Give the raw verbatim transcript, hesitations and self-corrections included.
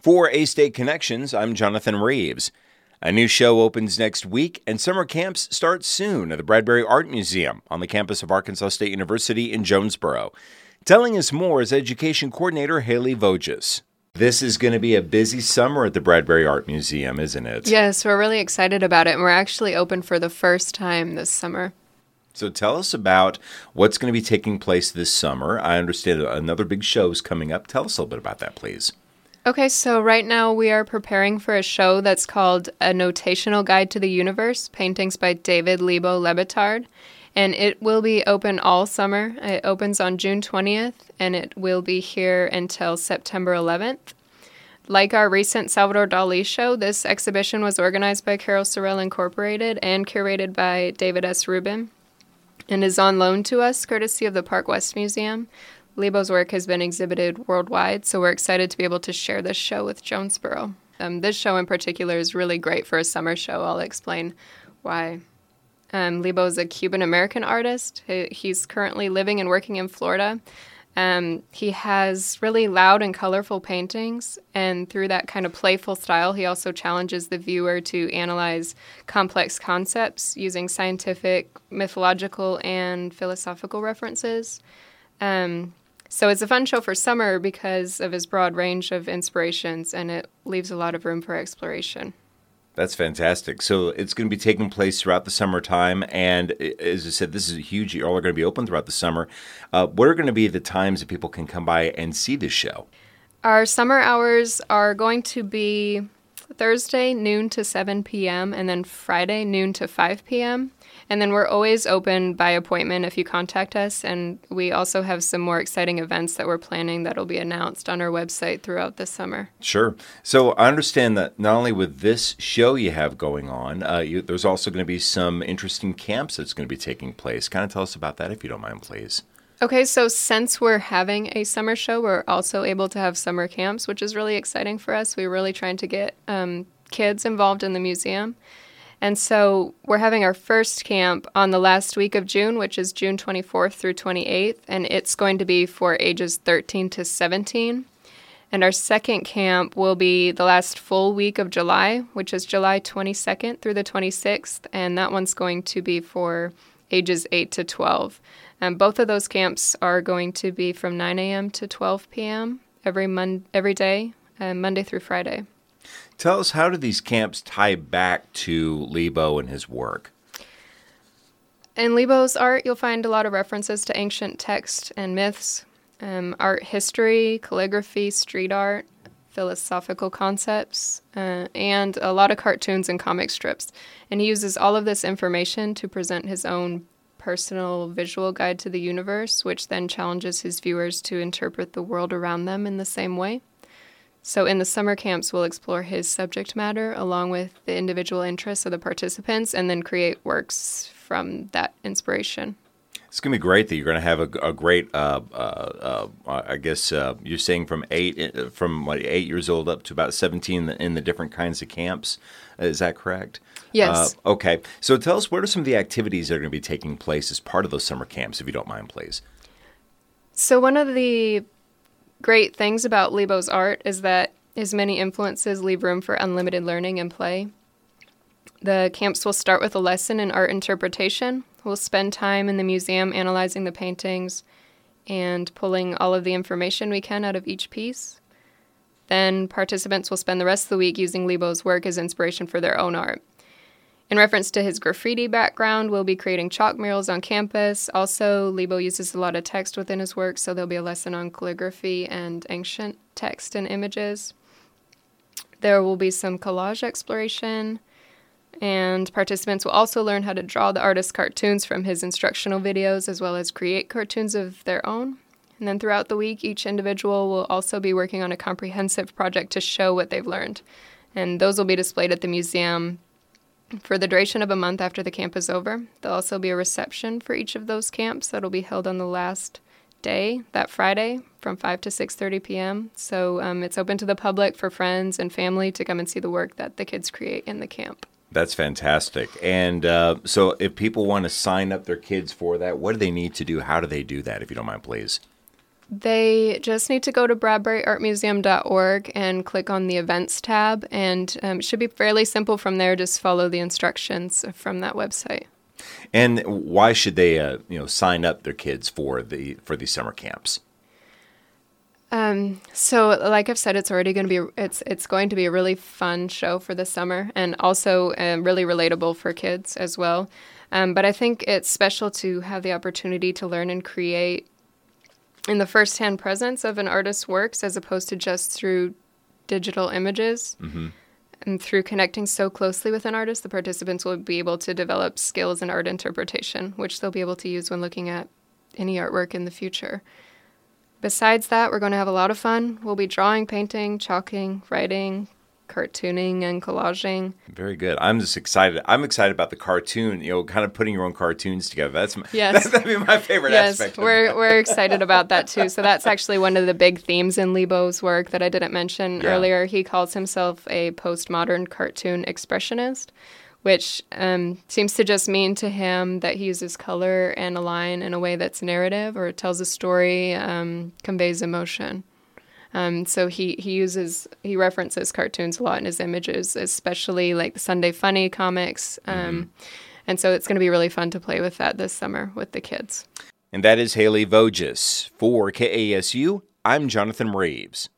For A-State Connections, I'm Jonathan Reeves. A new show opens next week, and summer camps start soon at the Bradbury Art Museum on the campus of Arkansas State University in Jonesboro. Telling us more is Education Coordinator Haley Voges. This is going to be a busy summer at the Bradbury Art Museum, isn't it? Yes, we're really excited about it, and we're actually open for the first time this summer. So tell us about what's going to be taking place this summer. I understand another big show is coming up. Tell us a little bit about that, please. Okay, so right now we are preparing for a show that's called A Notational Guide to the Universe, paintings by David Lebo Lebitard, and it will be open all summer. It opens on June twentieth, and it will be here until September eleventh. Like our recent Salvador Dali show, this exhibition was organized by Carol Sorrell Incorporated and curated by David S. Rubin, and is on loan to us courtesy of the Park West Museum. Lebo's work has been exhibited worldwide, so we're excited to be able to share this show with Jonesboro. Um, this show in particular is really great for a summer show. I'll explain why. Um, Lebo is a Cuban-American artist. He, he's currently living and working in Florida. Um, he has really loud and colorful paintings, and through that kind of playful style, he also challenges the viewer to analyze complex concepts using scientific, mythological, and philosophical references. Um, So it's a fun show for summer because of his broad range of inspirations, and it leaves a lot of room for exploration. That's fantastic. So it's going to be taking place throughout the summertime, and as I said, this is a huge, all are going to be open throughout the summer. Uh, what are going to be the times that people can come by and see this show? Our summer hours are going to be Thursday, noon to seven p.m., and then Friday, noon to five p.m., and then we're always open by appointment if you contact us, and we also have some more exciting events that we're planning that will be announced on our website throughout the summer. Sure. So I understand that not only with this show you have going on, uh, you, there's also going to be some interesting camps that's going to be taking place. Kind of tell us about that if you don't mind, please. Okay, so since we're having a summer show, we're also able to have summer camps, which is really exciting for us. We're really trying to get um, kids involved in the museum. And so we're having our first camp on the last week of June, which is June twenty-fourth through twenty-eighth, and it's going to be for ages thirteen to seventeen. And our second camp will be the last full week of July, which is July twenty-second through the twenty-sixth, and that one's going to be for ages eight to twelve. And both of those camps are going to be from nine a.m. to twelve p.m. every mon- every day, uh, Monday through Friday. Tell us, how do these camps tie back to Lebo and his work? In Lebo's art, you'll find a lot of references to ancient texts and myths, um, art history, calligraphy, street art, philosophical concepts, uh, and a lot of cartoons and comic strips. And he uses all of this information to present his own personal visual guide to the universe, which then challenges his viewers to interpret the world around them in the same way. So in the summer camps, we'll explore his subject matter along with the individual interests of the participants and then create works from that inspiration. It's going to be great that you're going to have a, a great, uh, uh, uh, I guess uh, you're saying from eight from like eight years old up to about seventeen in the, in the different kinds of camps. Is that correct? Yes. Uh, okay. So tell us, what are some of the activities that are going to be taking place as part of those summer camps, if you don't mind, please? So one of the great things about Lebo's art is that his many influences leave room for unlimited learning and play. The camps will start with a lesson in art interpretation. We'll spend time in the museum analyzing the paintings and pulling all of the information we can out of each piece. Then participants will spend the rest of the week using Lebo's work as inspiration for their own art. In reference to his graffiti background, we'll be creating chalk murals on campus. Also, Lebo uses a lot of text within his work, so there'll be a lesson on calligraphy and ancient text and images. There will be some collage exploration, and participants will also learn how to draw the artist's cartoons from his instructional videos, as well as create cartoons of their own. And then throughout the week, each individual will also be working on a comprehensive project to show what they've learned. And those will be displayed at the museum for the duration of a month after the camp is over. There'll also be a reception for each of those camps that'll be held on the last day, that Friday, from five to six thirty p.m. So um, it's open to the public for friends and family to come and see the work that the kids create in the camp. That's fantastic. And uh, so if people want to sign up their kids for that, what do they need to do? How do they do that, if you don't mind, please? They just need to go to bradbury art museum dot org and click on the events tab, and um, it should be fairly simple from there. Just follow the instructions from that website. And why should they, uh, you know, sign up their kids for the for these summer camps? Um, so, like I've said, it's already going to be it's it's going to be a really fun show for the summer, and also uh, really relatable for kids as well. Um, but I think it's special to have the opportunity to learn and create in the firsthand presence of an artist's works, as opposed to just through digital images. Mm-hmm. And through connecting so closely with an artist, the participants will be able to develop skills in art interpretation, which they'll be able to use when looking at any artwork in the future. Besides that, we're going to have a lot of fun. We'll be drawing, painting, chalking, writing, cartooning, and collaging. Very good. I'm just excited. I'm excited about the cartoon, you know, kind of putting your own cartoons together. That's my, yes. That'd be my favorite yes, aspect. We're, of we're excited about that, too. So that's actually one of the big themes in Lebo's work that I didn't mention yeah. earlier. He calls himself a postmodern cartoon expressionist, which um, seems to just mean to him that he uses color and a line in a way that's narrative or tells a story, um, conveys emotion. Um, so he, he uses, he references cartoons a lot in his images, especially like the Sunday Funny comics. Um, mm-hmm. And so it's going to be really fun to play with that this summer with the kids. And that is Haley Voges. For K A S U, I'm Jonathan Reeves.